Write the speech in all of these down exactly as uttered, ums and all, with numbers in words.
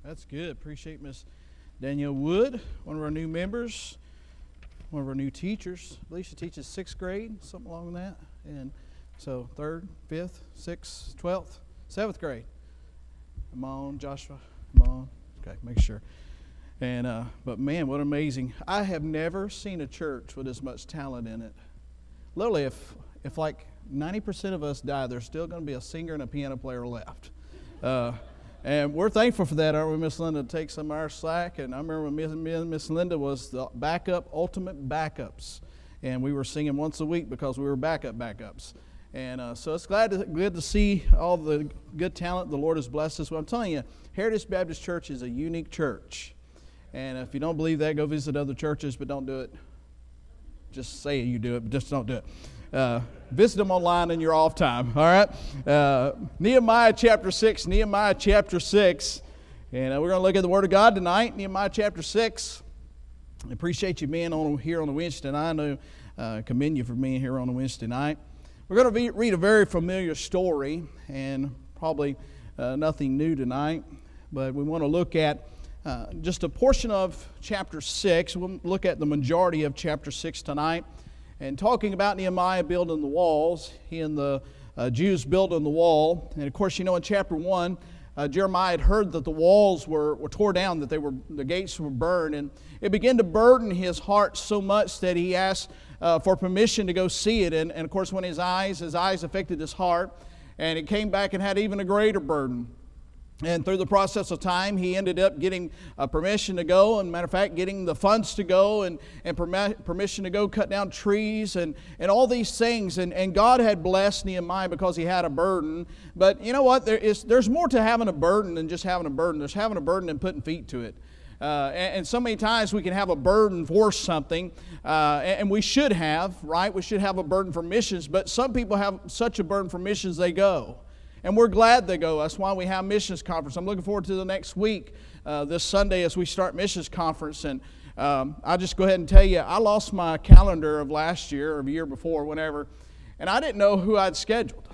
That's good. Appreciate Miss Danielle Wood, one of our new members, one of our new teachers. I believe she teaches sixth grade, something along that. And so third, fifth, sixth, twelfth, seventh grade. Come on, Joshua. Come on. Okay, make sure. And uh, but man, what amazing! I have never seen a church with as much talent in it. Literally, if if like ninety percent of us die, there's still going to be a singer and a piano player left. Uh, And we're thankful for that, aren't we, Miss Linda, to take some of our slack. And I remember when Miss Linda was the backup, ultimate backups. And we were singing once a week because we were backup backups. And uh, so it's glad to, good to see all the good talent the Lord has blessed us with. I'm telling you, Heritage Baptist Church is a unique church. And if you don't believe that, go visit other churches, but don't do it. Just say you do it, but just don't do it. Uh, visit them online in your off time, all right? Uh, Nehemiah chapter six, Nehemiah chapter six. And uh, we're going to look at the Word of God tonight, Nehemiah chapter six. I appreciate you being on here on a Wednesday night. I know, uh, commend you for being here on a Wednesday night. We're going to be, read a very familiar story, and probably uh, nothing new tonight. But we want to look at uh, just a portion of chapter six. We'll look at the majority of chapter six tonight. And talking about Nehemiah building the walls, he and the uh, Jews building the wall. And of course, you know, in chapter one, uh, Jeremiah had heard that the walls were, were tore down, that they were the gates were burned. And it began to burden his heart so much that he asked uh, for permission to go see it. And, and of course, when his eyes, his eyes affected his heart, and it came back and had even a greater burden. And through the process of time, he ended up getting uh, permission to go, and matter of fact, getting the funds to go, and, and perm- permission to go cut down trees, and, and all these things. And, and God had blessed Nehemiah because he had a burden. But you know what? There is, there's more to having a burden than just having a burden. There's having a burden and putting feet to it. Uh, and, and so many times we can have a burden for something, uh, and, and we should have, right? We should have a burden for missions, but some people have such a burden for missions they go. And we're glad they go. That's why we have missions conference. I'm looking forward to the next week, uh, this Sunday, as we start missions conference. And um, I'll just go ahead and tell you, I lost my calendar of last year or the year before, whenever, and I didn't know who I'd scheduled.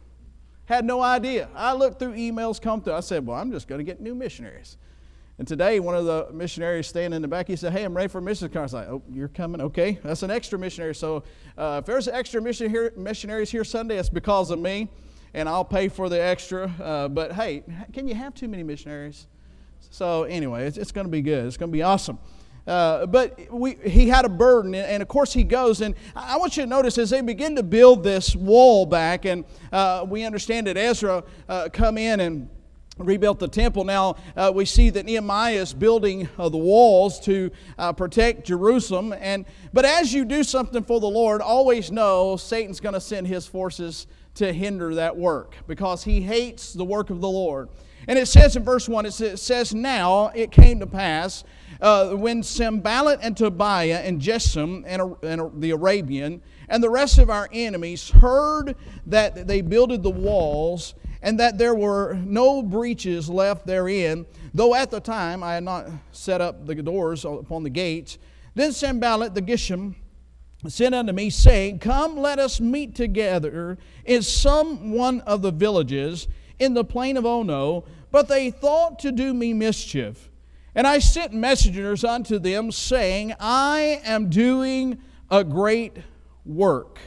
Had no idea. I looked through emails come through. I said, well, I'm just going to get new missionaries. And today, one of the missionaries standing in the back, he said, hey, I'm ready for a missions conference. I was like, oh, you're coming? Okay. That's an extra missionary. So uh, if there's extra mission here, missionaries here Sunday, it's because of me. And I'll pay for the extra. Uh, but hey, can you have too many missionaries? So anyway, it's, it's going to be good. It's going to be awesome. Uh, but we, he had a burden, and of course he goes. And I want you to notice as they begin to build this wall back, and uh, we understand that Ezra uh, come in and rebuilt the temple. Now uh, we see that Nehemiah is building uh, the walls to uh, protect Jerusalem. And but as you do something for the Lord, always know Satan's going to send his forces to hinder that work, because he hates the work of the Lord. And it says in verse one, it says, now it came to pass uh, when Sanballat and Tobiah and Geshem and, and the Arabian and the rest of our enemies heard that they builded the walls, and that there were no breaches left therein, though at the time I had not set up the doors upon the gates. Then Sanballat the Geshem sent unto me, saying, come, let us meet together in some one of the villages in the plain of Ono. But they thought to do me mischief. And I sent messengers unto them, saying, I am doing a great work,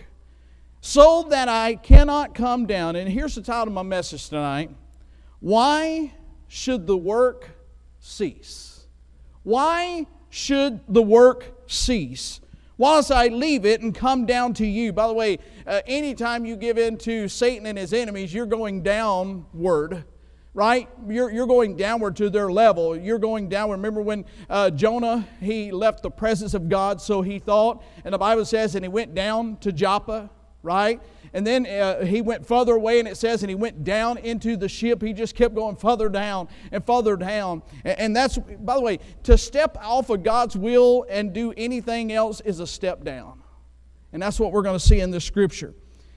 so that I cannot come down. And here's the title of my message tonight. Why should the work cease? Why should the work cease? Whilst I leave it and come down to you. By the way, uh, anytime you give in to Satan and his enemies, you're going downward, right? You're, you're going downward to their level. You're going downward. Remember when uh, Jonah, he left the presence of God, so he thought, and the Bible says, and he went down to Joppa, right? And then uh, he went further away, and it says, and he went down into the ship. He just kept going further down and further down. And, and that's, by the way, to step off of God's will and do anything else is a step down. And that's what we're going to see in this scripture.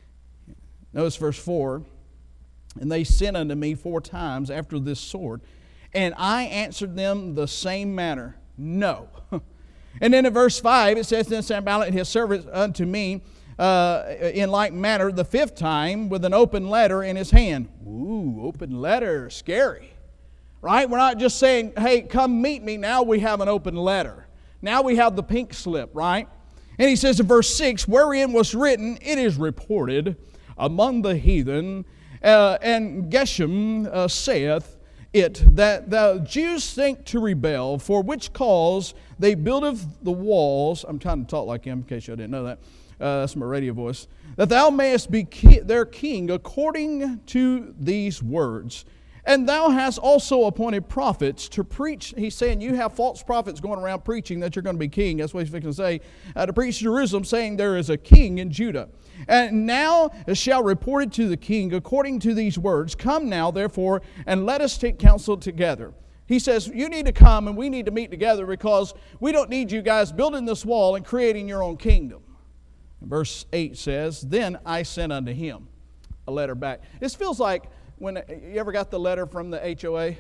Notice verse four. And they sent unto me four times after this sort, and I answered them the same manner, no. And then in verse five, it says, then Sanballat and his servants unto me, Uh, in like manner the fifth time with an open letter in his hand. Ooh, open letter, scary. right? We're not just saying, hey, come meet me. Now we have an open letter. Now we have the pink slip, right? And he says in verse six, wherein was written, it is reported among the heathen, uh, and Geshem uh, saith it, that the Jews think to rebel, for which cause they buildeth the walls. I'm trying to talk like him in case you didn't know that. Uh, that's my radio voice. That thou mayest be ki- their king according to these words. And thou hast also appointed prophets to preach. He's saying you have false prophets going around preaching that you're going to be king. That's what he's going to say. Uh, to preach Jerusalem, saying there is a king in Judah. And now shall report it to the king according to these words. Come now, therefore, and let us take counsel together. He says, you need to come and we need to meet together because we don't need you guys building this wall and creating your own kingdom. Verse eight says, then I sent unto him a letter back. This feels like when you ever got the letter from the H O A?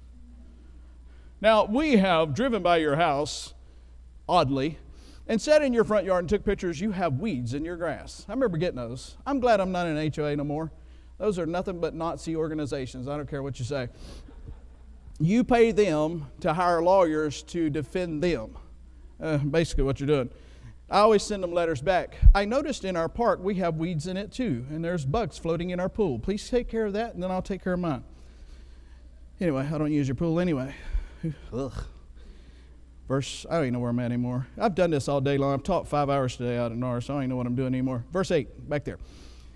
Now, we have driven by your house, oddly, and sat in your front yard and took pictures. You have weeds in your grass. I remember getting those. I'm glad I'm not in H O A no more. Those are nothing but Nazi organizations. I don't care what you say. You pay them to hire lawyers to defend them. Uh, basically what you're doing. I always send them letters back. I noticed in our park we have weeds in it too, and there's bugs floating in our pool. Please take care of that, and then I'll take care of mine. Anyway, I don't use your pool anyway. Ugh. Verse, I don't even know where I'm at anymore. I've done this all day long. I've taught five hours today out at Norris, so I don't even know what I'm doing anymore. Verse eight, back there.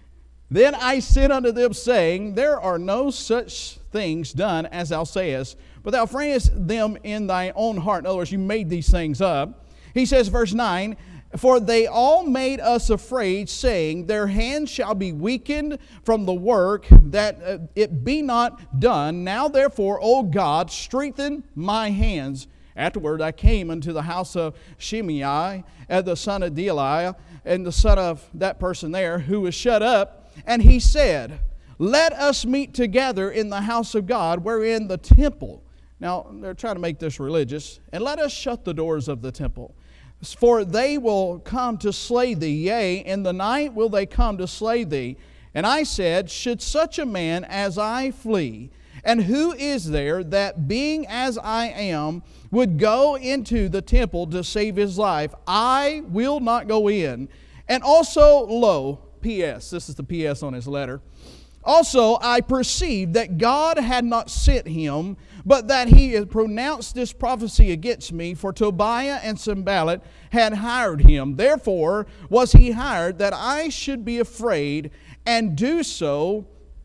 Then I said unto them, saying, there are no such things done as thou sayest, but thou framest them in thy own heart. In other words, you made these things up. He says, verse nine, for they all made us afraid, saying, their hands shall be weakened from the work, that uh, it be not done. Now therefore, O God, strengthen my hands. Afterward I came unto the house of Shimei, and the son of Deliah, and the son of that person there, who was shut up. And he said, let us meet together in the house of God, wherein the temple. Now, they're trying to make this religious. And let us shut the doors of the temple. For they will come to slay thee, yea, in the night will they come to slay thee. And I said, should such a man as I flee? And who is there that, being as I am, would go into the temple to save his life? I will not go in. And also, lo, P S, this is the P S on his letter. Also, I perceived that God had not sent him, but that he had pronounced this prophecy against me, for Tobiah and Sanballat had hired him. Therefore was he hired, that I should be afraid and do so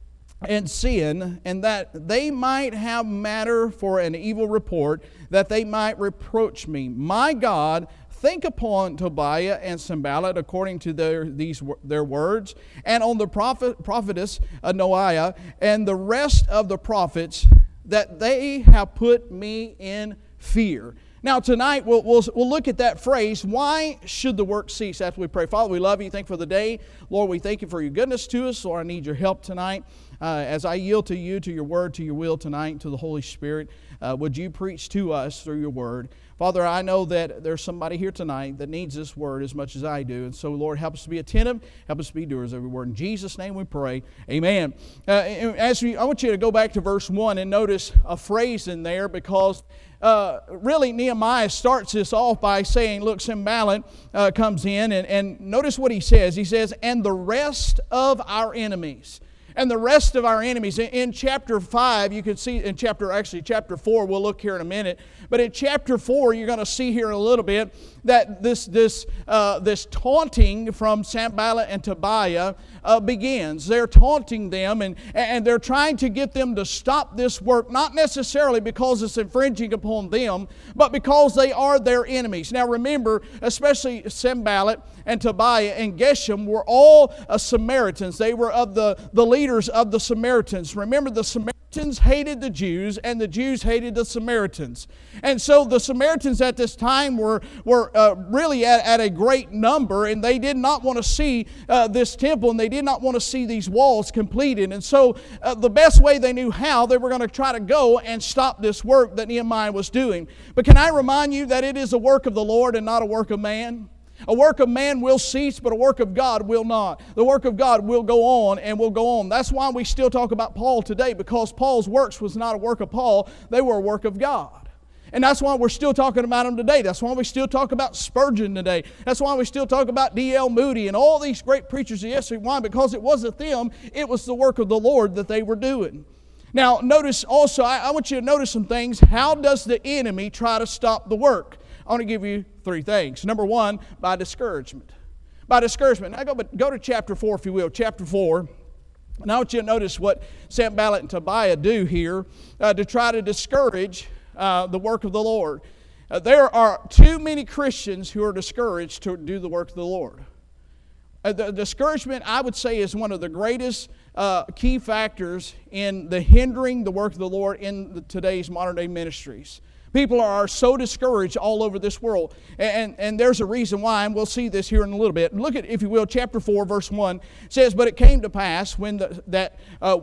and sin, and that they might have matter for an evil report, that they might reproach me. My God, think upon Tobiah and Sanballat according to their these their words, and on the prophet, prophetess Noaiah and the rest of the prophets, that they have put me in fear. Now tonight we'll, we'll, we'll look at that phrase, why should the work cease, after we pray. Father, we love you. Thank you for the day. Lord, we thank you for your goodness to us. Lord, I need your help tonight. Uh, as I yield to you, to your word, to your will tonight, to the Holy Spirit, uh, would you preach to us through your word? Father, I know that there's somebody here tonight that needs this word as much as I do. And so, Lord, help us to be attentive. Help us to be doers of every word. In Jesus' name we pray. Amen. Uh, as we, I want you to go back to verse one and notice a phrase in there, because uh, really Nehemiah starts this off by saying, look, Sanballat uh, comes in, and, and notice what he says. He says, and the rest of our enemies. And the rest of our enemies. In, in chapter five, you can see, in chapter, actually chapter four, we'll look here in a minute. But in chapter four, you're going to see here in a little bit that this this uh, this taunting from Sanballat and Tobiah uh, begins. They're taunting them, and, and they're trying to get them to stop this work, not necessarily because it's infringing upon them, but because they are their enemies. Now remember, especially Sanballat and Tobiah and Geshem were all uh, Samaritans. They were of the, the leaders of the Samaritans. Remember, the Samaritans hated the Jews, and the Jews hated the Samaritans. And so the Samaritans at this time were, were uh, really at, at a great number, and they did not want to see uh, this temple, and they did not want to see these walls completed. And so uh, the best way they knew how, they were going to try to go and stop this work that Nehemiah was doing. But can I remind you that it is a work of the Lord and not a work of man? A work of man will cease, but a work of God will not. The work of God will go on and will go on. That's why we still talk about Paul today, because Paul's works was not a work of Paul, they were a work of God. And that's why we're still talking about them today. That's why we still talk about Spurgeon today. That's why we still talk about D L Moody and all these great preachers of yesterday. Why? Because it wasn't them, it was the work of the Lord that they were doing. Now, notice also, I, I want you to notice some things. How does the enemy try to stop the work? I want to give you three things. Number one, by discouragement. By discouragement. Now go, go to chapter four, if you will. Chapter four. And I want you to notice what Sanballat and Tobiah do here uh, to try to discourage uh, the work of the Lord. Uh, there are too many Christians who are discouraged to do the work of the Lord. Uh, the discouragement, I would say, is one of the greatest uh, key factors in the hindering the work of the Lord in the, today's modern day ministries. People are so discouraged all over this world. And, and there's a reason why, and we'll see this here in a little bit. Look at, if you will, chapter four, verse one. It says, But it came to pass when the, that... Uh,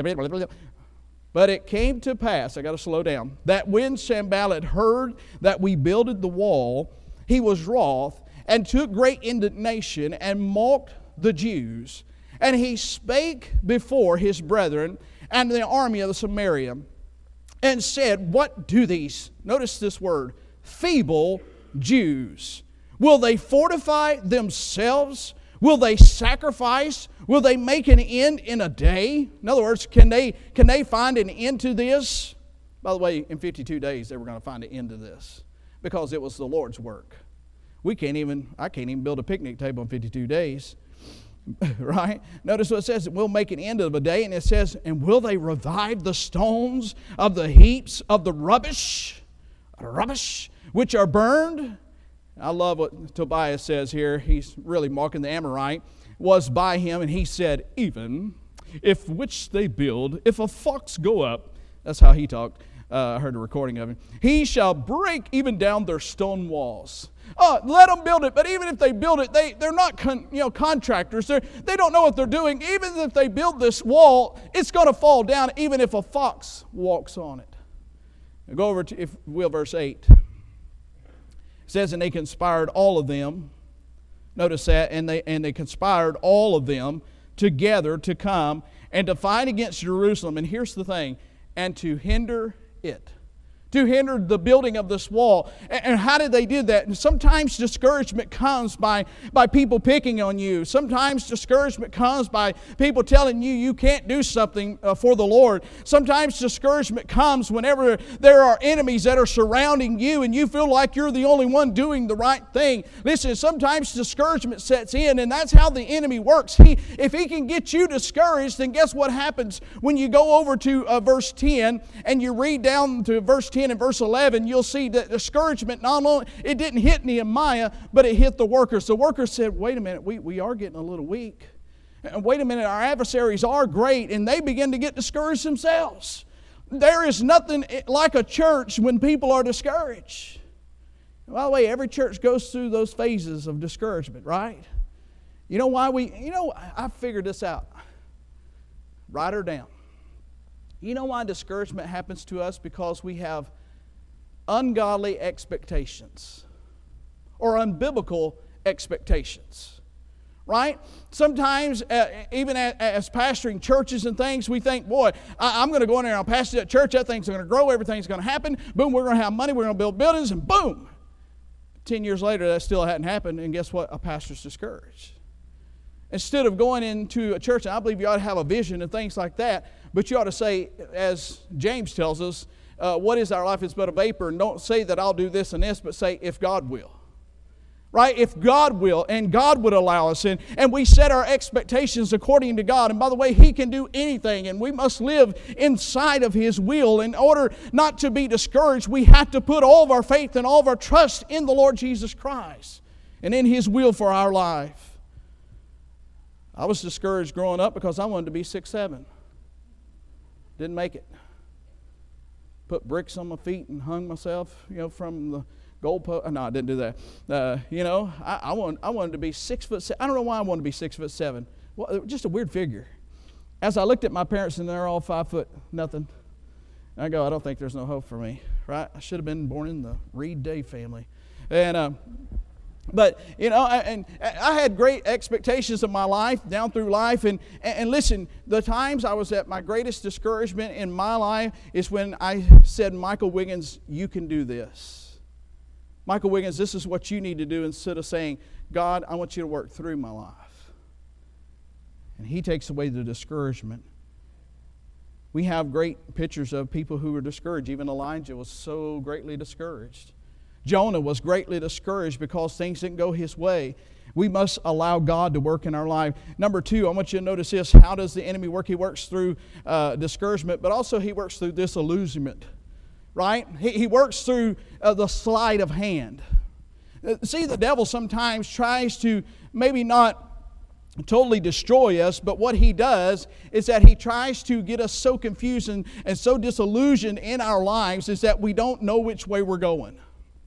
But it came to pass, I got to slow down, that when Sanballat heard that we builded the wall, he was wroth, and took great indignation, and mocked the Jews. And he spake before his brethren and the army of the Samaria, and said, What do these, notice this word, feeble Jews? Will they fortify themselves? Will they sacrifice? Will they make an end in a day? In other words, can they, can they find an end to this? By the way, in fifty-two days, they were going to find an end to this because it was the Lord's work. We can't even, I can't even build a picnic table in fifty-two days. Right? Notice what it says, we'll make an end of a day, and it says, and will they revive the stones of the heaps of the rubbish, rubbish, which are burned? I love what Tobiah says here. He's really mocking the Amorite. Was by him, and he said, even if which they build, if a fox go up, that's how he talked. Uh, I heard a recording of him. He shall break even down their stone walls. Uh, let them build it. But even if they build it, they, they're not con, you know, contractors. They're, they don't know what they're doing. Even if they build this wall, it's going to fall down even if a fox walks on it. Now go over to, if will, verse eight. It says, and they conspired all of them. Notice that, and they and they conspired all of them together to come and to fight against Jerusalem. And here's the thing, and to hinder it. To hinder the building of this wall. And how did they do that? And sometimes discouragement comes by, by people picking on you. Sometimes discouragement comes by people telling you you can't do something uh, for the Lord. Sometimes discouragement comes whenever there are enemies that are surrounding you and you feel like you're the only one doing the right thing. Listen, sometimes discouragement sets in, and that's how the enemy works. He, if he can get you discouraged, then guess what happens when you go over to uh, verse ten and you read down to verse ten and verse eleven, you'll see that discouragement, not only, it didn't hit Nehemiah, but it hit the workers. The workers said, wait a minute, we, we are getting a little weak. And wait a minute, our adversaries are great, and they begin to get discouraged themselves. There is nothing like a church when people are discouraged. By the way, every church goes through those phases of discouragement, right? You know why we, you know, I figured this out. Write her down. You know why discouragement happens to us? Because we have ungodly expectations or unbiblical expectations, right? Sometimes, uh, even as, as pastoring churches and things, we think, boy, I, I'm going to go in there and I'll pastor that church, that thing's going to grow, everything's going to happen, boom, we're going to have money, we're going to build buildings, and boom! Ten years later, that still hadn't happened, and guess what? A pastor's discouraged. Instead of going into a church, and I believe you ought to have a vision and things like that, but you ought to say, as James tells us, uh, what is our life? It's but a vapor. And don't say that I'll do this and this, but say, if God will. Right? If God will, and God would allow us, and, and we set our expectations according to God. And by the way, He can do anything, and we must live inside of His will. In order not to be discouraged, we have to put all of our faith and all of our trust in the Lord Jesus Christ and in His will for our life. I was discouraged growing up because I wanted to be six seven. Didn't make it. Put bricks on my feet and hung myself, you know, from the goalpost. No, I didn't do that. Uh, you know, I, I, want, I wanted to be six foot seven. I don't know why I wanted to be six foot seven. Well, just a weird figure. As I looked at my parents and they're all five foot nothing, I go, I don't think there's no hope for me, right? I should have been born in the Reed Day family. And uh, But, you know, I, and I had great expectations of my life, down through life. And, and listen, the times I was at my greatest discouragement in my life is when I said, Michael Wiggins, you can do this. Michael Wiggins, this is what you need to do, instead of saying, God, I want you to work through my life. And He takes away the discouragement. We have great pictures of people who were discouraged. Even Elijah was so greatly discouraged. Jonah was greatly discouraged because things didn't go his way. We must allow God to work in our life. Number two, I want you to notice this. How does the enemy work? He works through uh, discouragement, but also he works through disillusionment. Right? He, he works through uh, the sleight of hand. Uh, see, the devil sometimes tries to maybe not totally destroy us, but what he does is that he tries to get us so confused and, and so disillusioned in our lives is that we don't know which way we're going.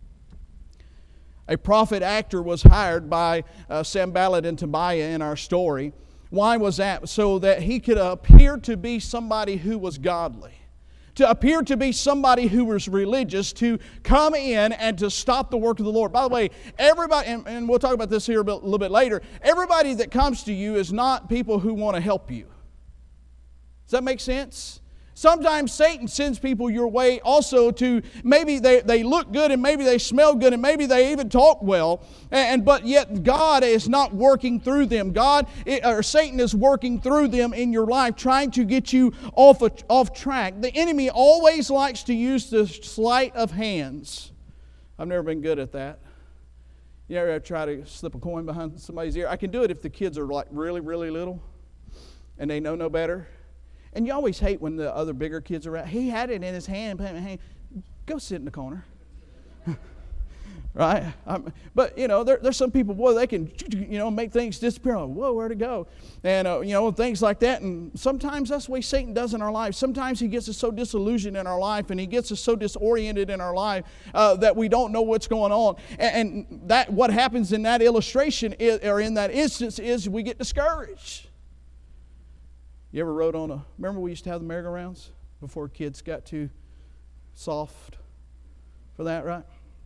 A prophet actor was hired by uh, Sanballat and Tobiah in our story. Why was that? So that he could appear to be somebody who was godly, to appear to be somebody who was religious, to come in and to stop the work of the Lord. By the way, everybody, and, and we'll talk about this here a, bit, a little bit later, everybody that comes to you is not people who want to help you. Does that make sense? Sometimes Satan sends people your way also to, maybe they, they look good and maybe they smell good and maybe they even talk well, and but yet God is not working through them. God, or Satan is working through them in your life, trying to get you off, a, off track. The enemy always likes to use the sleight of hands. I've never been good at that. You ever try to slip a coin behind somebody's ear? I can do it if the kids are like really, really little and they know no better. And you always hate when the other bigger kids are around. He had it in his hand. Hey, go sit in the corner. Right? Um, but, you know, there, there's some people, boy, they can, you know, make things disappear. Like, whoa, where'd it go? And, uh, you know, things like that. And sometimes that's the way Satan does in our lives. Sometimes he gets us so disillusioned in our life and he gets us so disoriented in our life uh, that we don't know what's going on. And, and that what happens in that illustration is, or in that instance is we get discouraged. You ever rode on a, remember we used to have the merry-go-rounds before kids got too soft for that, right?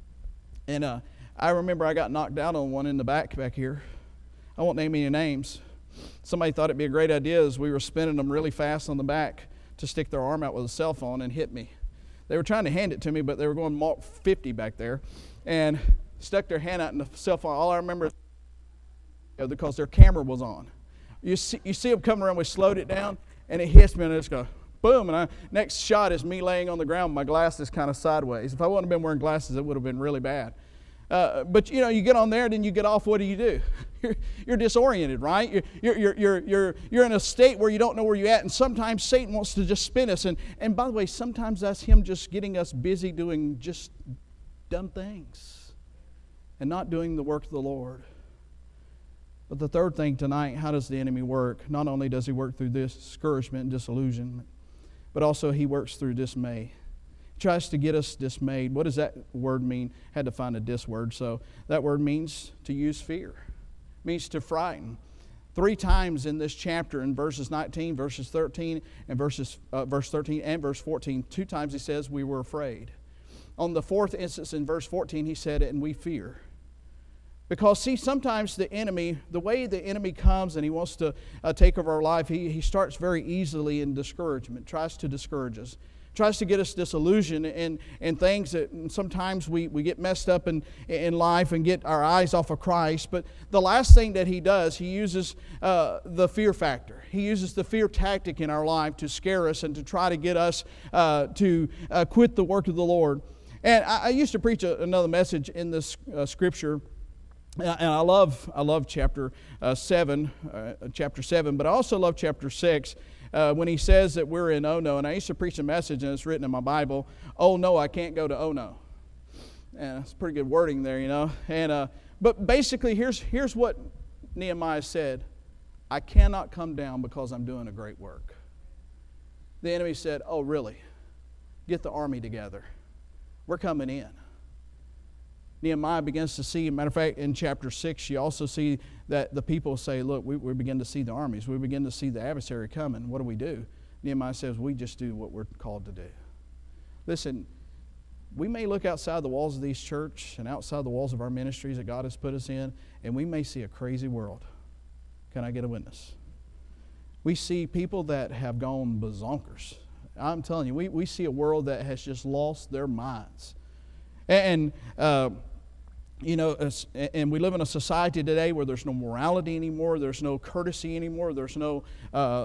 And uh, I remember I got knocked out on one in the back back here. I won't name any names. Somebody thought it'd be a great idea as we were spinning them really fast on the back to stick their arm out with a cell phone and hit me. They were trying to hand it to me, but they were going Mach fifty back there and stuck their hand out in the cell phone. All I remember is because their camera was on. You see, you see them coming around, we slowed it down, and it hits me, and I just go, boom. And I, next shot is me laying on the ground, my glasses kind of sideways. If I wouldn't have been wearing glasses, it would have been really bad. Uh, but, you know, you get on there, then you get off, what do you do? You're, you're disoriented, right? You're, you're, you're, you're, you're in a state where you don't know where you're at, and sometimes Satan wants to just spin us. And, and by the way, sometimes that's him just getting us busy doing just dumb things and not doing the work of the Lord. But the third thing tonight, how does the enemy work? Not only does he work through discouragement and disillusionment, but also he works through dismay. He tries to get us dismayed. What does that word mean? I had to find a dis word. So that word means to use fear. It means to frighten. Three times in this chapter, in verses nineteen, verses thirteen, and verses uh, verse thirteen and verse fourteen, two times he says we were afraid. On the fourth instance in verse fourteen, he said, and we fear. Because, see, sometimes the enemy, the way the enemy comes and he wants to uh, take over our life, he, he starts very easily in discouragement, tries to discourage us, tries to get us disillusioned in, in things that sometimes we, we get messed up in, in life and get our eyes off of Christ. But the last thing that he does, he uses uh, the fear factor. He uses the fear tactic in our life to scare us and to try to get us uh, to uh, quit the work of the Lord. And I, I used to preach a, another message in this uh, scripture. And I love I love chapter uh, seven, uh, chapter seven, but I also love chapter six uh, when he says that we're in oh no. And I used to preach a message, and it's written in my Bible, oh no, I can't go to oh no. And it's pretty good wording there, you know. And uh, but basically, here's here's what Nehemiah said: I cannot come down because I'm doing a great work. The enemy said, oh really? Get the army together. We're coming in. Nehemiah begins to see, matter of fact, in chapter six, you also see that the people say, look, we, we begin to see the armies. We begin to see the adversary coming. What do we do? Nehemiah says, we just do what we're called to do. Listen, we may look outside the walls of these church and outside the walls of our ministries that God has put us in, and we may see a crazy world. Can I get a witness? We see people that have gone bazonkers. I'm telling you, we, we see a world that has just lost their minds. And, uh, you know, and we live in a society today where there's no morality anymore, there's no courtesy anymore, there's no uh,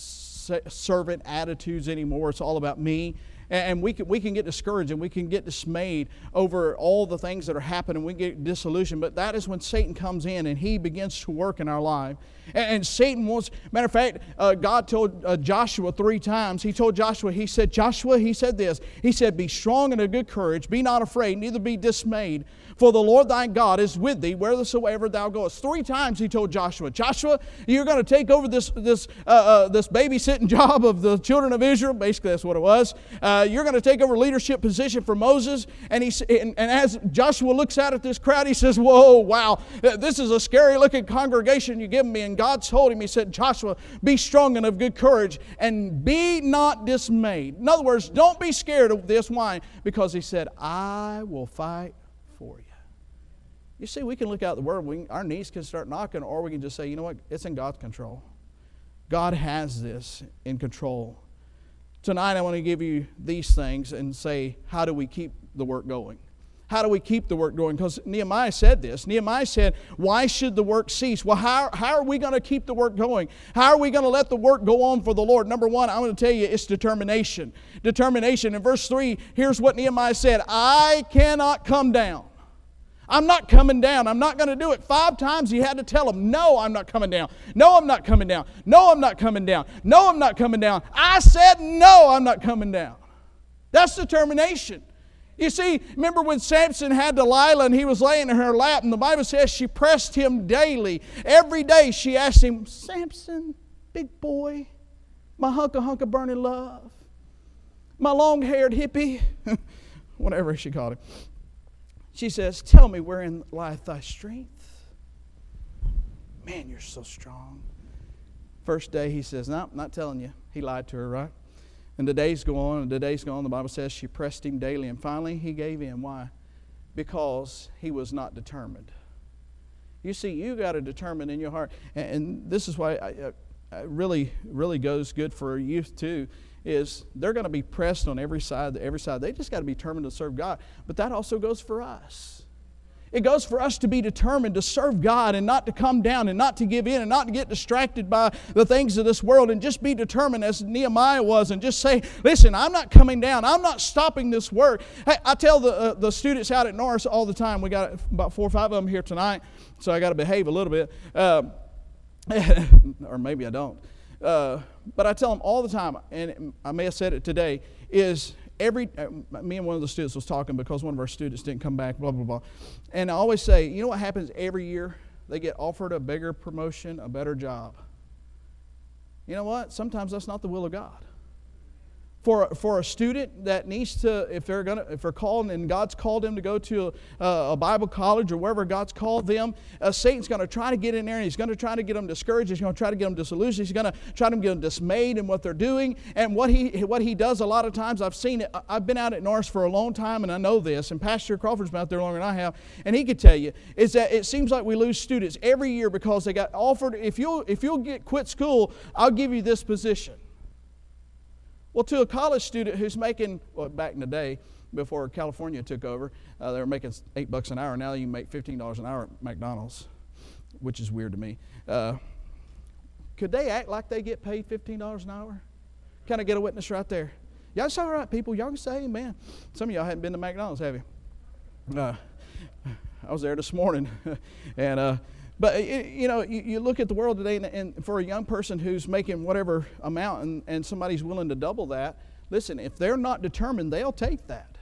servant attitudes anymore. It's all about me. And we can, we can get discouraged and we can get dismayed over all the things that are happening. We get disillusioned. But that is when Satan comes in and he begins to work in our life. And, and Satan wants, matter of fact, uh, God told uh, Joshua three times. He told Joshua, he said, Joshua, he said this. He said, be strong and of good courage. Be not afraid, neither be dismayed. For the Lord thy God is with thee whithersoever thou goest. Three times he told Joshua, Joshua, you're going to take over this this uh, uh, this babysitting job of the children of Israel. Basically, that's what it was. Uh, you're going to take over leadership position for Moses. And he and, and as Joshua looks out at this crowd, he says, whoa, wow, this is a scary looking congregation you're giving me. And God told him, he said, Joshua, be strong and of good courage and be not dismayed. In other words, don't be scared of this. Why? Because he said, I will fight for you. You see, we can look out the world, we, our knees can start knocking, or we can just say, you know what, it's in God's control. God has this in control. Tonight I want to give you these things and say, how do we keep the work going? How do we keep the work going? Because Nehemiah said this. Nehemiah said, why should the work cease? Well, how, how are we going to keep the work going? How are we going to let the work go on for the Lord? Number one, I'm going to tell you, it's determination. Determination. In verse three, here's what Nehemiah said, I cannot come down. I'm not coming down. I'm not going to do it. Five times he had to tell him, no, I'm not coming down. No, I'm not coming down. No, I'm not coming down. No, I'm not coming down. I said, no, I'm not coming down. That's determination. You see, remember when Samson had Delilah and he was laying in her lap, and the Bible says she pressed him daily. Every day she asked him, Samson, big boy, my hunk of hunk of burning love, my long-haired hippie, whatever she called him. She says, tell me wherein lieth thy strength. Man, you're so strong. First day he says, no, not telling you. He lied to her, right? And the days go on, and the days go on. The Bible says she pressed him daily. And finally he gave in. Why? Because he was not determined. You see, you got to determine in your heart. And, and this is why I, I really, really goes good for youth too, is they're going to be pressed on every side, every side. They just got to be determined to serve God. But that also goes for us. It goes for us to be determined to serve God and not to come down and not to give in and not to get distracted by the things of this world, and just be determined as Nehemiah was and just say, listen, I'm not coming down. I'm not stopping this work. Hey, I tell the, uh, the students out at Norris all the time. We got about four or five of them here tonight, so I got to behave a little bit. Uh, or maybe I don't. Uh, but I tell them all the time, and I may have said it today, is every, uh, me and one of the students was talking because one of our students didn't come back, blah, blah, blah. And I always say, you know what happens every year? They get offered a bigger promotion, a better job. You know what? Sometimes that's not the will of God. For, for a student that needs to, if they're gonna, if they're called and God's called them to go to a, a Bible college or wherever God's called them, uh, Satan's going to try to get in there and he's going to try to get them discouraged. He's going to try to get them disillusioned. He's going to try to get them dismayed in what they're doing. And what he what he does a lot of times, I've seen it. I've been out at Norris for a long time and I know this. And Pastor Crawford's been out there longer than I have, and he could tell you is that it seems like we lose students every year because they got offered. If you'll if you'll get quit school, I'll give you this position. Well, to a college student who's making, well, back in the day, before California took over, uh, they were making eight bucks an hour. Now you can make fifteen dollars an hour at McDonald's, which is weird to me. Uh, could they act like they get paid fifteen dollars an hour? Can I get a witness right there? Y'all say all right, people. Y'all can say amen. Some of y'all hadn't been to McDonald's, have you? Uh, I was there this morning, and uh, But, you know, you, you look at the world today, and, and for a young person who's making whatever amount and, and somebody's willing to double that, listen, if they're not determined, they'll take that.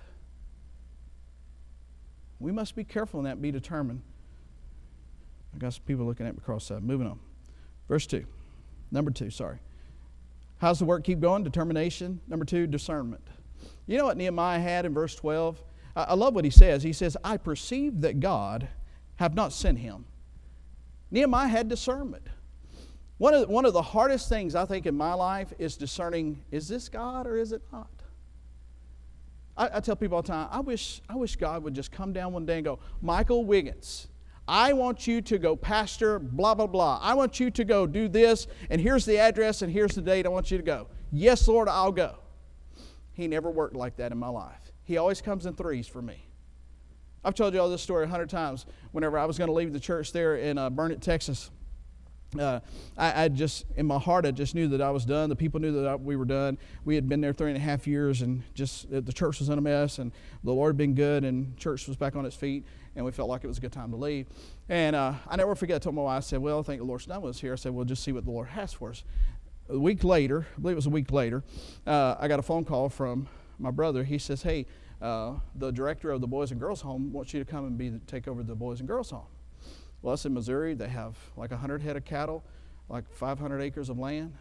We must be careful in that, be determined. I got some people looking at me cross-eyed. Moving on. Verse two. Number two, sorry. How's the work keep going? Determination. Number two, discernment. You know what Nehemiah had in verse twelve? I, I love what he says. He says, I perceive that God have not sent him. Nehemiah had discernment. One of, one of the hardest things I think in my life is discerning, is this God or is it not? I, I tell people all the time, I wish, I wish God would just come down one day and go, Michael Wiggins, I want you to go pastor blah, blah, blah. I want you to go do this, and here's the address, and here's the date I want you to go. Yes, Lord, I'll go. He never worked like that in my life. He always comes in threes for me. I've told you all this story a hundred times. Whenever I was going to leave the church there in uh, Burnett, Texas, Uh, I, I just, in my heart, I just knew that I was done. The people knew that I, we were done. We had been there three and a half years, and just uh, the church was in a mess, and the Lord had been good, and church was back on its feet, and we felt like it was a good time to leave. And uh, I never forget, I told my wife, I said, well, I think the Lord's done with us here. I said, well, just see what the Lord has for us. A week later, I believe it was a week later, uh, I got a phone call from my brother. He says, hey, uh, the director of the Boys and Girls Home wants you to come and be the, take over the Boys and Girls Home. Well, that's in Missouri. They have like one hundred head of cattle, like five hundred acres of land.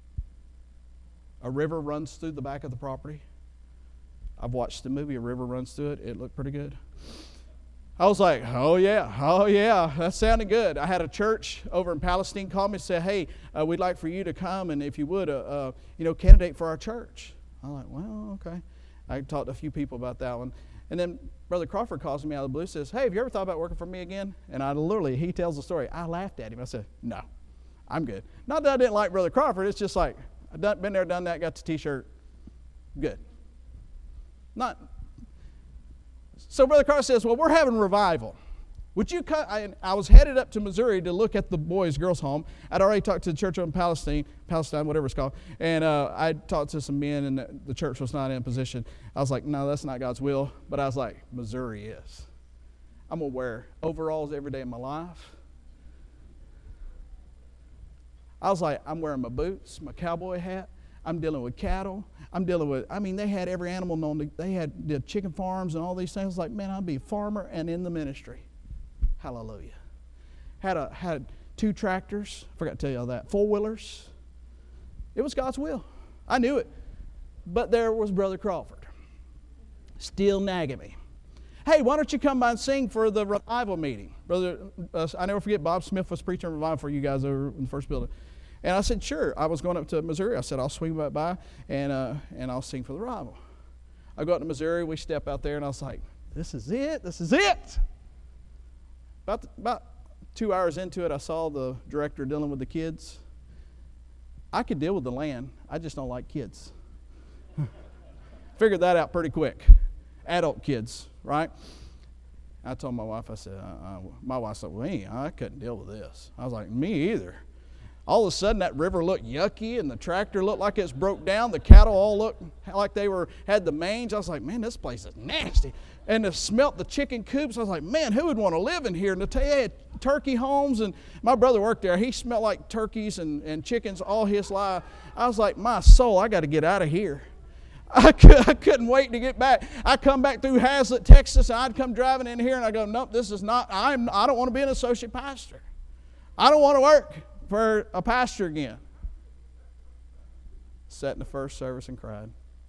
A river runs through the back of the property. I've watched the movie, A River Runs Through It. It looked pretty good. I was like, oh, yeah, oh, yeah, that sounded good. I had a church over in Palestine call me and say, hey, uh, we'd like for you to come, and if you would, uh, uh, you know, candidate for our church. I'm like, well, okay. I talked to a few people about that one. And then Brother Crawford calls me out of the blue and says, hey, have you ever thought about working for me again? And I literally, he tells the story. I laughed at him. I said, no, I'm good. Not that I didn't like Brother Crawford. It's just like, I've done, been there, done that, got the T-shirt. Good. Not. So Brother Crawford says, well, we're having revival. Would you cut? I, I was headed up to Missouri to look at the boys' girls' home. I'd already talked to the church in Palestine, Palestine, whatever it's called, and uh, I talked to some men, and the, the church was not in a position. I was like, no, that's not God's will. But I was like, Missouri is. I'm gonna wear overalls every day of my life. I was like, I'm wearing my boots, my cowboy hat. I'm dealing with cattle. I'm dealing with, I mean, they had every animal known to, they had did chicken farms and all these things. Like, man, I'd be a farmer and in the ministry. Hallelujah. Had a had two tractors. I forgot to tell you all that. Four-wheelers. It was God's will. I knew it. But there was Brother Crawford. Still nagging me. Hey, why don't you come by and sing for the revival meeting? Brother, uh, I never forget, Bob Smith was preaching revival for you guys over in the first building. And I said, sure. I was going up to Missouri. I said, I'll swing by, by and, uh, and I'll sing for the revival. I go out to Missouri. We step out there, and I was like, this is it. This is it. About, the, about two hours into it, I saw the director dealing with the kids. I could deal with the land. I just don't like kids. Figured that out pretty quick. Adult kids, right? I told my wife, I said, uh, uh, my wife said, well, me, I couldn't deal with this. I was like, me either. All of a sudden, that river looked yucky, and the tractor looked like it's broke down. The cattle all looked like they were had the mange. I was like, man, this place is nasty. And to smelt the chicken coops, I was like, man, who would want to live in here? And they had turkey homes, and my brother worked there. He smelled like turkeys and, and chickens all his life. I was like, my soul, I got to get out of here. I, could, I couldn't wait to get back. I come back through Hazlet, Texas, and I'd come driving in here, and I go, nope, this is not, I'm, I don't want to be an associate pastor. I don't want to work for a pastor again. Sat in the first service and cried.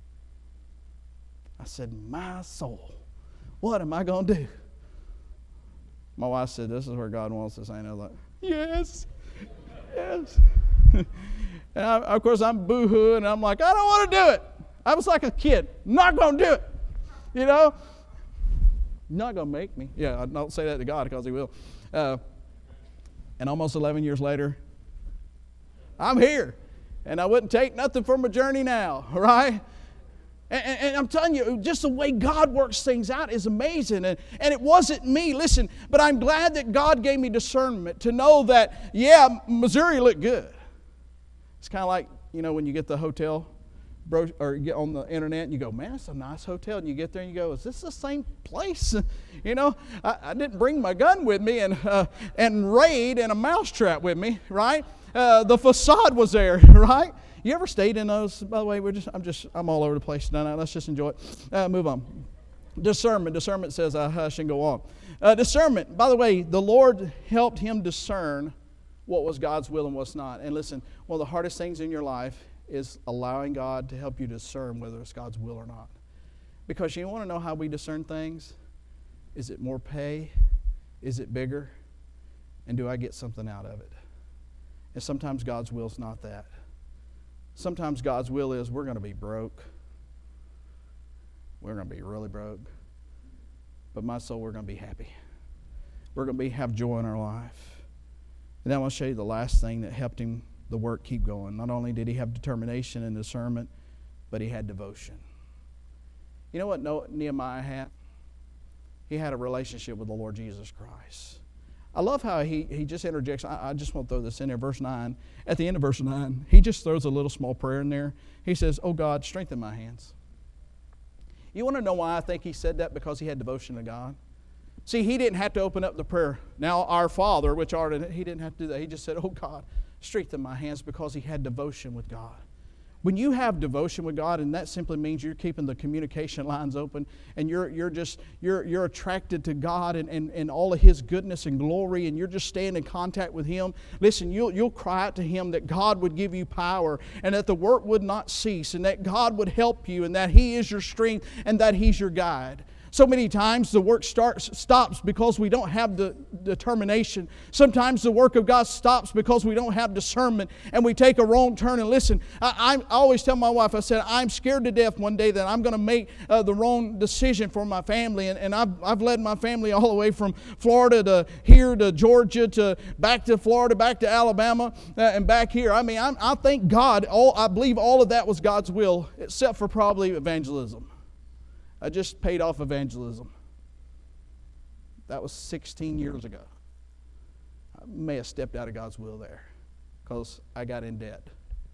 I said, my soul, what am I going to do? My wife said, this is where God wants us. And I was like, yes, yes. And I, of course, I'm boo-hooing, and I'm like, I don't want to do it. I was like a kid, not going to do it. You know? Not going to make me. Yeah, I don't say that to God because he will. Uh, and almost eleven years later, I'm here. And I wouldn't take nothing from a journey now, right? And, and, and I'm telling you, just the way God works things out is amazing. And, and it wasn't me, listen, but I'm glad that God gave me discernment to know that, yeah, Missouri looked good. It's kind of like, you know, when you get the hotel bro, or get on the internet and you go, man, it's a nice hotel. And you get there and you go, is this the same place? You know, I, I didn't bring my gun with me and, uh, and raid and a mousetrap with me, right? Uh, the facade was there, right? You ever stayed in those? By the way, we're just I'm just I'm all over the place tonight. Let's just enjoy it. Uh, move on. Discernment. Discernment says, I hush and go on. Uh, discernment. By the way, the Lord helped him discern what was God's will and what's not. And listen, one of the hardest things in your life is allowing God to help you discern whether it's God's will or not. Because you want to know how we discern things? Is it more pay? Is it bigger? And do I get something out of it? And sometimes God's will is not that. Sometimes God's will is we're going to be broke. we're going to be really broke. But my soul, we're going to be happy. We're going to be have joy in our life. And then I want to show you the last thing that helped him, the work, keep going. Not only did he have determination and discernment, but he had devotion. You know what Nehemiah had? He had a relationship with the Lord Jesus Christ. I love how he, he just interjects. I, I just want to throw this in there. Verse nine. At the end of verse nine, he just throws a little small prayer in there. He says, "Oh God, strengthen my hands." You want to know why I think he said that? Because he had devotion to God. See, he didn't have to open up the prayer. Now, our Father, which art in, he didn't have to do that. He just said, "Oh God, strengthen my hands," because he had devotion with God. When you have devotion with God, and that simply means you're keeping the communication lines open, and you're you're just you're you're attracted to God and, and, and all of His goodness and glory, and you're just staying in contact with Him. Listen, you'll you'll cry out to Him that God would give you power, and that the work would not cease, and that God would help you, and that He is your strength, and that He's your guide. So many times the work starts stops because we don't have the determination. Sometimes the work of God stops because we don't have discernment and we take a wrong turn. And listen, I, I always tell my wife, I said, I'm scared to death one day that I'm going to make uh, the wrong decision for my family. And, and I've, I've led my family all the way from Florida to here to Georgia to back to Florida, back to Alabama, uh, and back here. I mean, I'm, I thank God, all, I believe all of that was God's will, except for probably evangelism. I just paid off evangelism. That was sixteen years ago. I may have stepped out of God's will there because I got in debt.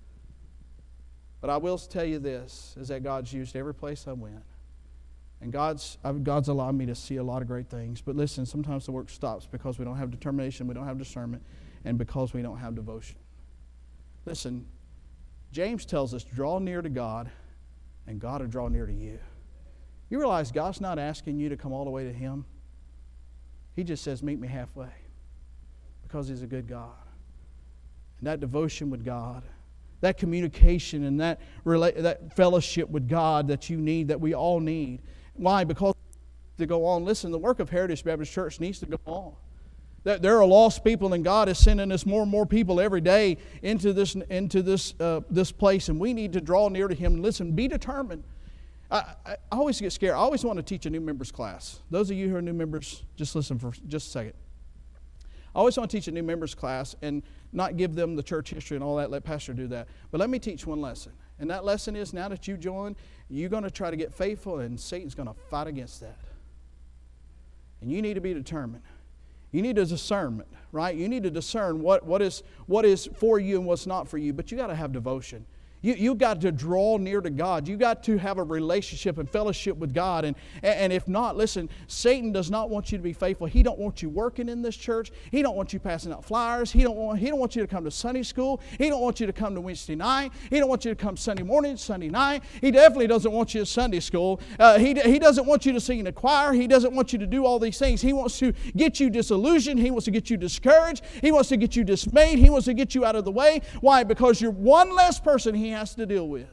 But I will tell you this, is that God's used every place I went. And God's, God's allowed me to see a lot of great things. But listen, sometimes the work stops because we don't have determination, we don't have discernment, and because we don't have devotion. Listen, James tells us, draw near to God, and God will draw near to you. You realize God's not asking you to come all the way to Him. He just says, meet me halfway. Because He's a good God. And that devotion with God, that communication and that, rela- that fellowship with God that you need, that we all need. Why? Because to go on. Listen, the work of Heritage Baptist Church needs to go on. There are lost people, and God is sending us more and more people every day into this, into this, uh, this place. And we need to draw near to Him. Listen, be determined. I, I always get scared. I always want to teach a new members class. Those of you who are new members, just listen for just a second. I always want to teach a new members class and not give them the church history and all that. Let Pastor do that. But let me teach one lesson. And that lesson is, now that you join, you're going to try to get faithful, and Satan's going to fight against that. And you need to be determined. You need a discernment, right? You need to discern what, what is what is for you and what's not for you. But you got to have devotion. You you got to draw near to God. You got to have a relationship and fellowship with God. And, and if not, listen, Satan does not want you to be faithful. He don't want you working in this church. He don't want you passing out flyers. He don't want he don't want you to come to Sunday school. He don't want you to come to Wednesday night. He don't want you to come Sunday morning, Sunday night. He definitely doesn't want you to Sunday school. Uh, he, he doesn't want you to sing in the choir. He doesn't want you to do all these things. He wants to get you disillusioned. He wants to get you discouraged. He wants to get you dismayed. He wants to get you out of the way. Why? Because you're one less person he has to deal with.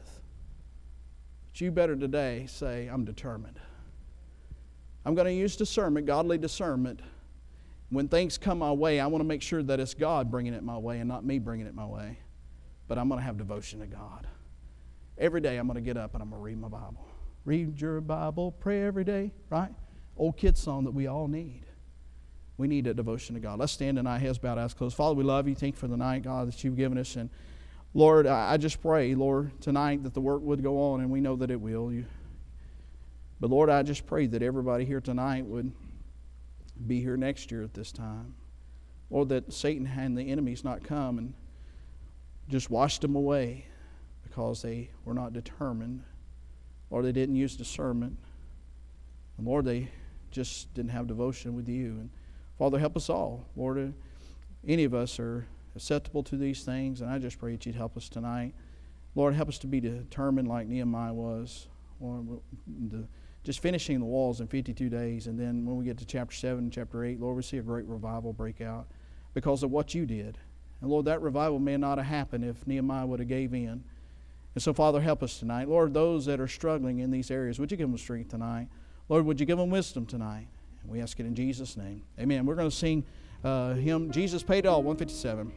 But you better today say, I'm determined. I'm going to use discernment, godly discernment. When things come my way, I want to make sure that it's God bringing it my way and not me bringing it my way. But I'm going to have devotion to God. Every day I'm going to get up and I'm going to read my Bible. Read your Bible, pray every day, right? Old kid song that we all need. We need a devotion to God. Let's stand tonight, heads bowed, eyes closed. Father, we love you. Thank you for the night, God, that you've given us. And Lord, I just pray, Lord, tonight that the work would go on, and we know that it will. You, but Lord, I just pray that everybody here tonight would be here next year at this time. Lord, that Satan and the enemies not come and just wash them away because they were not determined, or they didn't use discernment. And Lord, they just didn't have devotion with you. And Father, help us all. Lord, any of us are acceptable to these things, and I just pray that you'd help us tonight. Lord, help us to be determined like Nehemiah was. Lord, the, just finishing the walls in fifty-two days, and then when we get to chapter seven and chapter eight, Lord, we see a great revival break out because of what you did. And Lord, that revival may not have happened if Nehemiah would have gave in. And so, Father, help us tonight. Lord, those that are struggling in these areas, would you give them strength tonight? Lord, would you give them wisdom tonight? And we ask it in Jesus' name. Amen. We're going to sing uh, hymn, Jesus Paid It All, one fifty-seven.